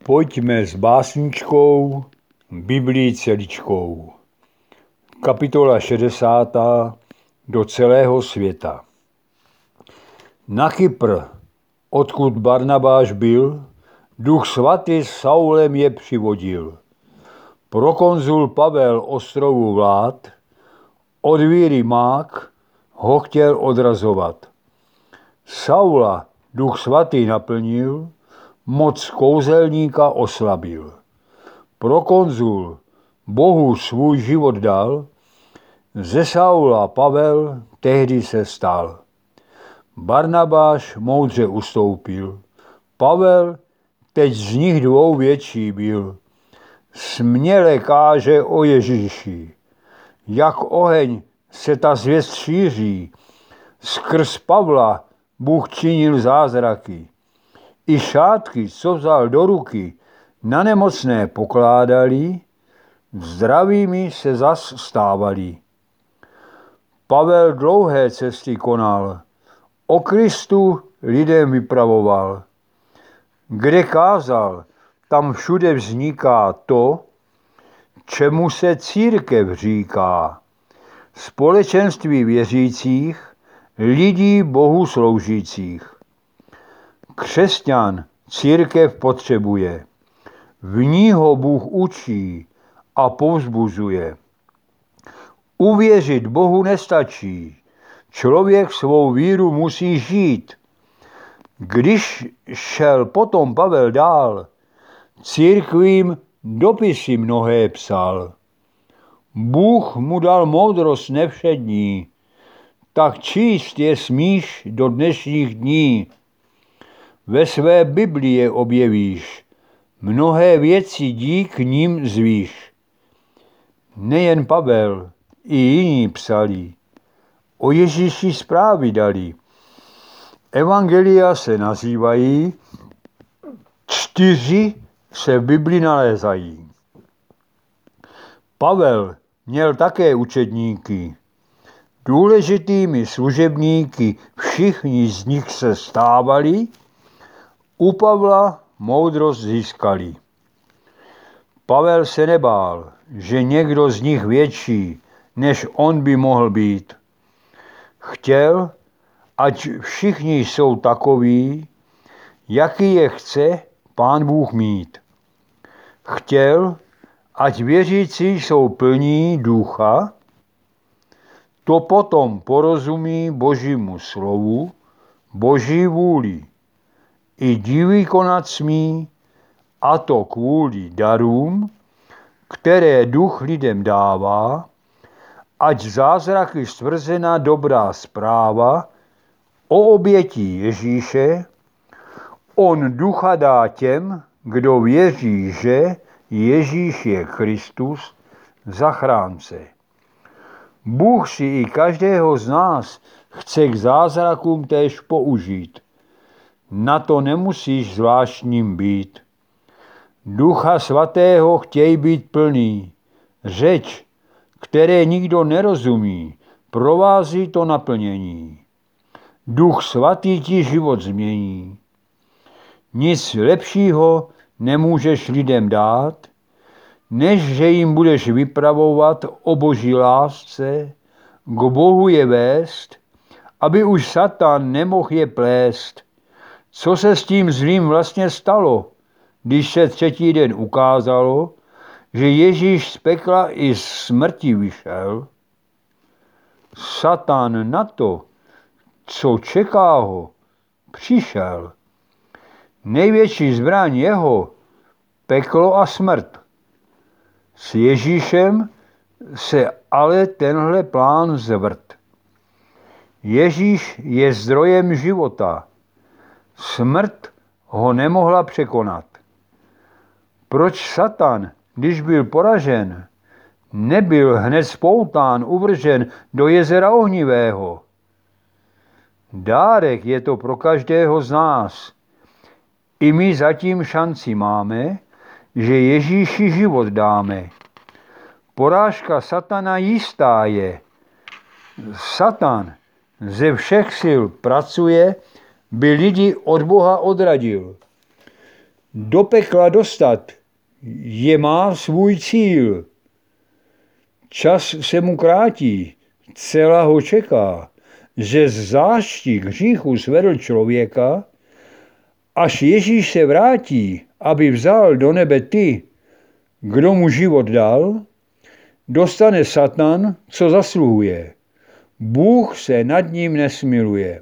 Pojďme s básničkou Biblii celičkou. Kapitola 60. Do celého světa. Na Kypr, odkud Barnabáš byl, Duch svatý s Saulem je přivodil. Prokonzul Pavel ostrovu vlád, od víry mák ho chtěl odrazovat. Saula Duch svatý naplnil, moc kouzelníka oslabil. Prokonzul Bohu svůj život dal, ze Saula Pavel tehdy se stal. Barnabáš moudře ustoupil, Pavel teď z nich dvou větší byl. Směle káže o Ježíši, jak oheň se ta zvěst šíří. Skrz Pavla Bůh činil zázraky. I šátky, co vzal do ruky, na nemocné pokládali, zdravými se zas stávali. Pavel dlouhé cesty konal, o Kristu lidem vypravoval. Kde kázal, tam všude vzniká to, čemu se církev říká. Společenství věřících, lidí Bohu sloužících. Křesťan církev potřebuje, v ní ho Bůh učí a povzbuzuje. Uvěřit Bohu nestačí, člověk svou víru musí žít. Když šel potom Pavel dál, církvím dopisy mnohé psal. Bůh mu dal moudrost nevšední, tak číst je smíš do dnešních dní. Ve své Biblii objevíš, mnohé věci dík ním zvíš. Nejen Pavel, i jiní psali, o Ježíši zprávy dali. Evangelia se nazývají, 4 se v Bibli nalézají. Pavel měl také učedníky. Důležitými služebníky všichni z nich se stávali, u Pavla moudrost získali. Pavel se nebál, že někdo z nich větší, než on by mohl být. Chtěl, ať všichni jsou takoví, jaký je chce Pán Bůh mít. Chtěl, ať věřící jsou plní ducha, to potom porozumí Božímu slovu, Boží vůli. I díly konat smí, a to kvůli darům, které duch lidem dává, ať zázraky stvrzena dobrá zpráva o obětí Ježíše, on ducha dá těm, kdo věří, že Ježíš je Kristus, zachránce. Bůh si i každého z nás chce k zázrakům též použít. Na to nemusíš zvláštním být. Ducha svatého chtěj být plný. Řeč, které nikdo nerozumí, provází to naplnění. Duch svatý ti život změní. Nic lepšího nemůžeš lidem dát, než že jim budeš vypravovat o Boží lásce, k Bohu je vést, aby už Satan nemohl je plést. Co se s tím zlým vlastně stalo, když se 3. den ukázalo, že Ježíš z pekla i z smrti vyšel? Satan na to, co čeká ho, přišel. Největší zbraň jeho, peklo a smrt. S Ježíšem se ale tenhle plán zvrt. Ježíš je zdrojem života. Smrt ho nemohla překonat. Proč Satan, když byl poražen, nebyl hned spoután, uvržen do jezera ohnivého? Dárek je to pro každého z nás. I my zatím šanci máme, že Ježíši život dáme. Porážka Satana jistá je. Satan ze všech sil pracuje, by lidi od Boha odradil. Do pekla dostat je má svůj cíl. Čas se mu krátí, celá ho čeká, že z zášti hříchu svedl člověka, až Ježíš se vrátí, aby vzal do nebe ty, kdo mu život dal, dostane Satan, co zasluhuje. Bůh se nad ním nesmiluje.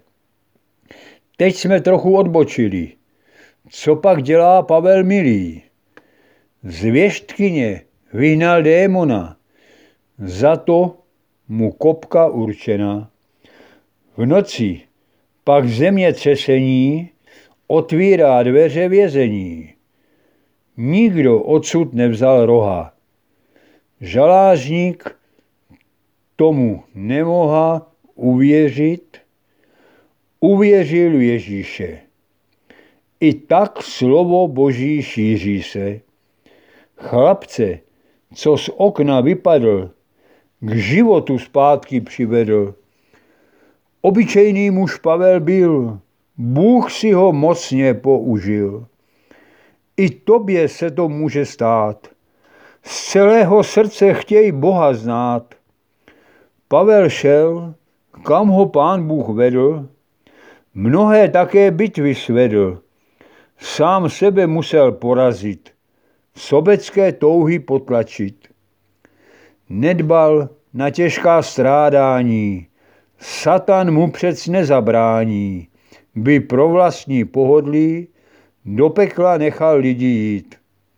Teď jsme trochu odbočili. Co pak dělá Pavel milý? Z věštkyně vyhnal démona, za to mu kopka určena. V noci pak zemětřesení otvírá dveře vězení. Nikdo odsud nevzal roha. Žalářník tomu nemohla uvěřit, uvěřil Ježíše. I tak slovo Boží šíří se. Chlapce, co z okna vypadl, k životu zpátky přivedl. Obyčejný muž Pavel byl, Bůh si ho mocně použil. I tobě se to může stát. Z celého srdce chtěj Boha znát. Pavel šel, kam ho Pán Bůh vedl, mnohé také bitvy svedl. Sám sebe musel porazit, sobecké touhy potlačit. Nedbal na těžká strádání, Satan mu přec nezabrání, by pro vlastní pohodlí do pekla nechal lidi jít.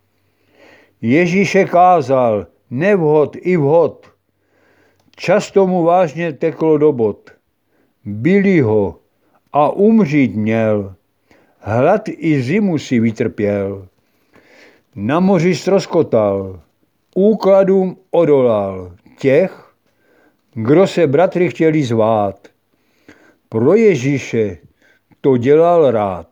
Ježíše kázal, nevhod i vhod, často mu vážně teklo do bod. Bili ho a umřít měl, hlad i zimu si vytrpěl. Na moři ztroskotal, úkladům odolal těch, kdo se bratry chtěli zvát. Pro Ježíše to dělal rád.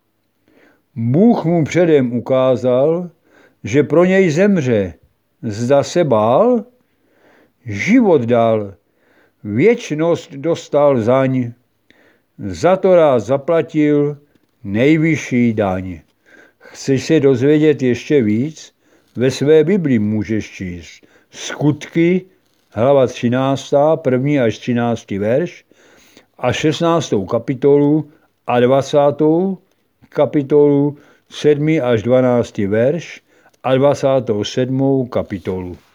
Bůh mu předem ukázal, že pro něj zemře. Zda se bál? Život dal, věčnost dostal zaň. Za to rád zaplatil nejvyšší daň. Chceš se dozvědět ještě víc? Ve své Bibli můžeš číst Skutky, hlava 13, 1. až 13. verš a 16. kapitolu a 20. kapitolu, 7. až 12. verš a 27. kapitolu.